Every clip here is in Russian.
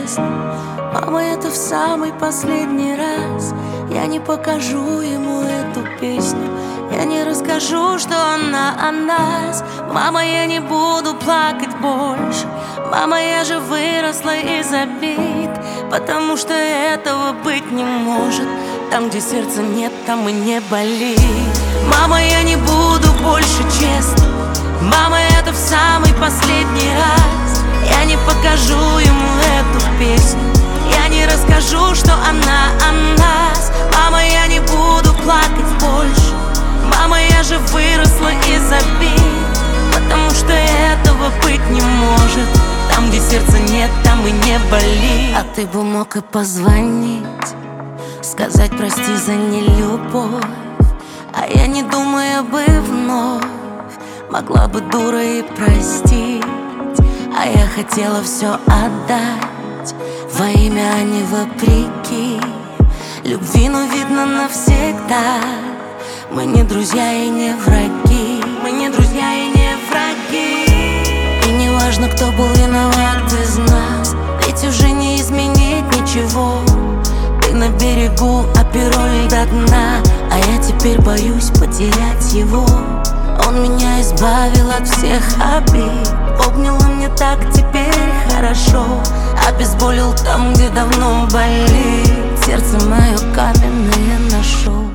честно. Мама, это в самый последний раз. Я не покажу ему эту песню, я не расскажу, что она о нас. Мама, я не буду плакать больше. Мама, я же выросла из обид, потому что этого быть не может. Там, где сердца нет, там и не болит. Мама, я не буду больше честна. Мама, это в самый последний раз. Я не покажу ему эту песню, я не расскажу, что она о нас. Мама, я не буду плакать больше. Мама, я же выросла из обид, потому что этого быть не может. Там, где сердца нет, там и не болит. А ты бы мог и позвонить, сказать прости за нелюбовь. А я, не думая бы, вновь могла бы дурой простить. А я хотела все отдать во имя, а не вопреки любви, но видно навсегда. Мы не друзья и не враги. Мы не друзья и не враги. И не важно, кто был виноват из нас, ведь уже не изменить ничего. Ты на берегу, а перо до дна, а я теперь боюсь потерять его. Он меня избавил от всех обид, обнял он мне так теперь хорошо, обезболил там, где давно болит. Сердце мое каменное нашел.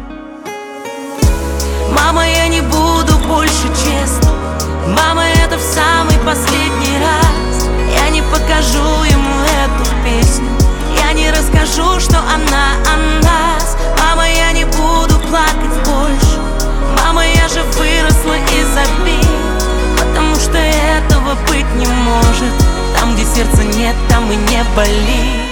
Мама, я не буду больше честна. Мама, это в самый последний раз. Я не покажу ему эту песню, я не расскажу, что она о нас. Мама, я не буду плакать больше. Мама, я же выросла из обид, потому что этого быть не может. Там, где сердца нет, там и не болит.